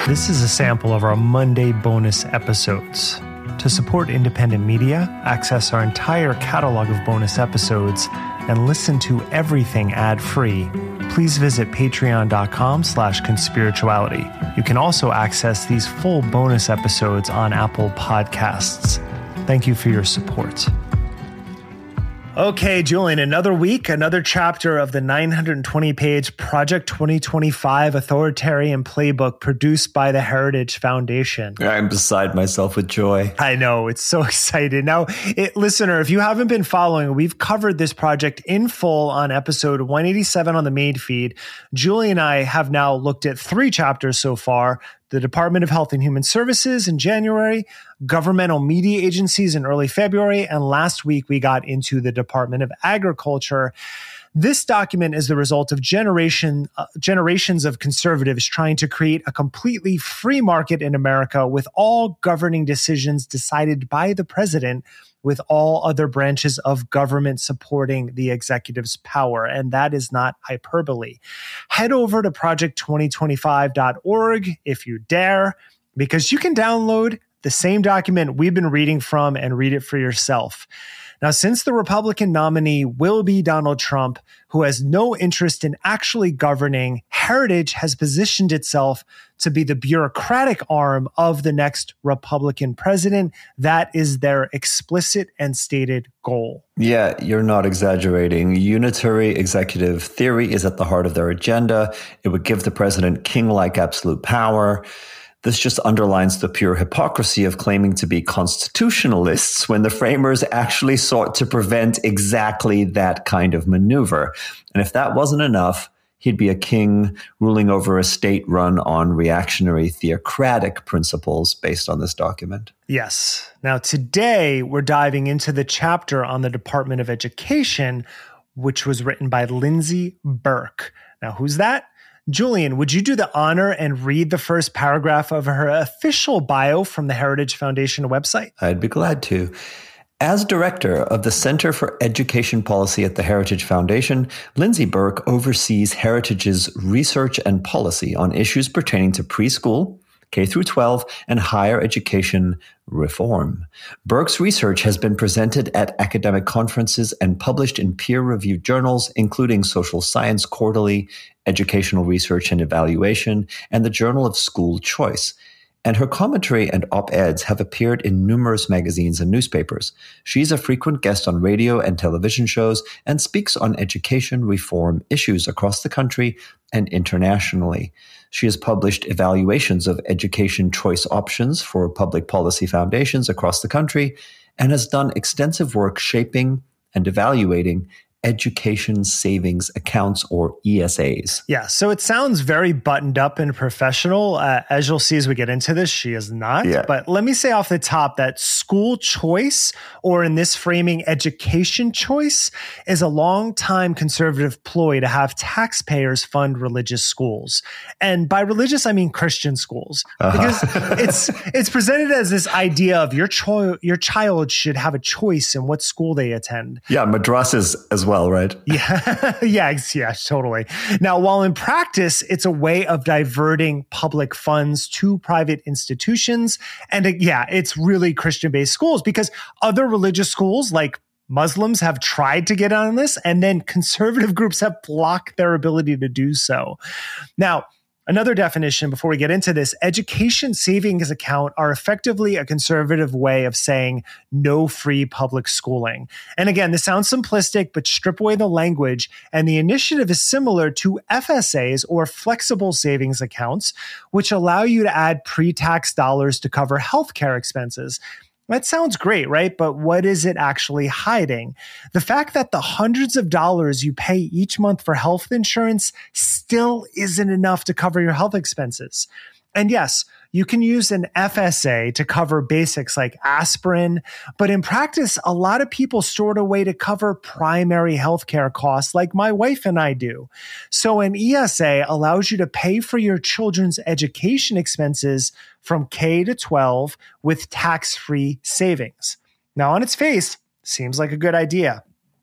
This is a sample of our Monday bonus episodes. To support independent media, access our entire catalog of bonus episodes, and listen to everything ad-free, please visit patreon.com/conspirituality. You can also access these full bonus episodes on Apple Podcasts. Thank you for your support. Okay, Julian, another week, another chapter of the 920-page Project 2025 Authoritarian Playbook produced by the Heritage Foundation. I'm beside myself with joy. I know, it's so exciting. Now, listener, if you haven't been following, we've covered this project in full on episode 187 on the main feed. Julie and I have now looked at 3 chapters so far: the Department of Health and Human Services in January, governmental media agencies in early February, and last week we got into the Department of Agriculture. This document is the result of generations of conservatives trying to create a completely free market in America with all governing decisions decided by the president, with all other branches of government supporting the executive's power. And that is not hyperbole. Head over to project2025.org if you dare, because you can download the same document we've been reading from and read it for yourself. Now, since the Republican nominee will be Donald Trump, who has no interest in actually governing, Heritage has positioned itself to be the bureaucratic arm of the next Republican president. That is their explicit and stated goal. Yeah, you're not exaggerating. Unitary executive theory is at the heart of their agenda. It would give the president king-like absolute power. This just underlines the pure hypocrisy of claiming to be constitutionalists when the framers actually sought to prevent exactly that kind of maneuver. And if that wasn't enough, he'd be a king ruling over a state run on reactionary theocratic principles based on this document. Yes. Now, today we're diving into the chapter on the Department of Education, which was written by Lindsey Burke. Now, who's that? Julian, would you do the honor and read the first paragraph of her official bio from the Heritage Foundation website? I'd be glad to. As director of the Center for Education Policy at the Heritage Foundation, Lindsey Burke oversees Heritage's research and policy on issues pertaining to preschool, K-12, and higher education reform. Burke's research has been presented at academic conferences and published in peer-reviewed journals, including Social Science Quarterly, Educational Research and Evaluation, and the Journal of School Choice. And her commentary and op-eds have appeared in numerous magazines and newspapers. She's a frequent guest on radio and television shows and speaks on education reform issues across the country and internationally. She has published evaluations of education choice options for public policy foundations across the country and has done extensive work shaping and evaluating education savings accounts, or ESAs. Yeah, so it sounds very buttoned up and professional. As you'll see as we get into this, she is not. Yeah. But let me say off the top that school choice, or in this framing, education choice, is a long-time conservative ploy to have taxpayers fund religious schools. And by religious, I mean Christian schools. Because it's presented as this idea of your child should have a choice in what school they attend. Yeah, madrasas as well, right? Yeah, yeah, totally. Now, while in practice, it's a way of diverting public funds to private institutions. And it's really Christian-based schools, because other religious schools like Muslims have tried to get on this, and then conservative groups have blocked their ability to do so. Now, another definition before we get into this: education savings account are effectively a conservative way of saying no free public schooling. And again, this sounds simplistic, but strip away the language, and the initiative is similar to FSAs, or flexible savings accounts, which allow you to add pre-tax dollars to cover healthcare expenses. That sounds great, right? But what is it actually hiding? The fact that the hundreds of dollars you pay each month for health insurance still isn't enough to cover your health expenses. And yes, you can use an FSA to cover basics like aspirin, but in practice, a lot of people store it away to cover primary healthcare costs like my wife and I do. So an ESA allows you to pay for your children's education expenses from K to 12 with tax-free savings. Now, on its face, seems like a good idea.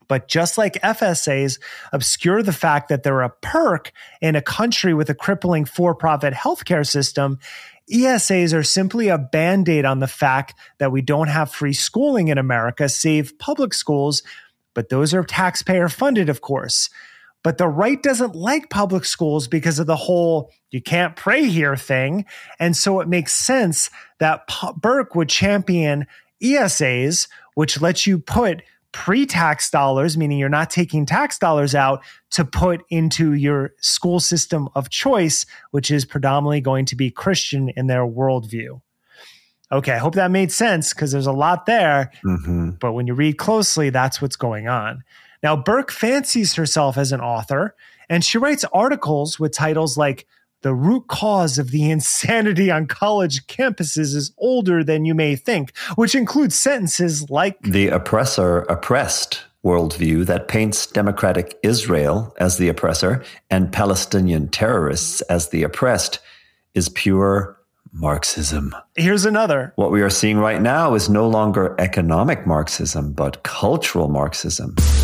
But just like FSAs obscure the fact that they're a perk in a country with a crippling for-profit healthcare system, ESAs are simply a Band-Aid on the fact that we don't have free schooling in America, save public schools, but those are taxpayer funded, of course. But the right doesn't like public schools because of the whole "you can't pray here" thing. And so it makes sense that Burke would champion ESAs, which lets you put pre-tax dollars, meaning you're not taking tax dollars out, to put into your school system of choice, which is predominantly going to be Christian in their worldview. Okay, I hope that made sense because there's a lot there. But when you read closely, that's what's going on. Now, Burke fancies herself as an author, and she writes articles with titles like "The Root Cause of the Insanity on College Campuses is Older Than You May Think," which includes sentences like "The oppressor-oppressed worldview that paints democratic Israel as the oppressor and Palestinian terrorists as the oppressed is pure Marxism." Here's another. "What we are seeing right now is no longer economic Marxism, but cultural Marxism."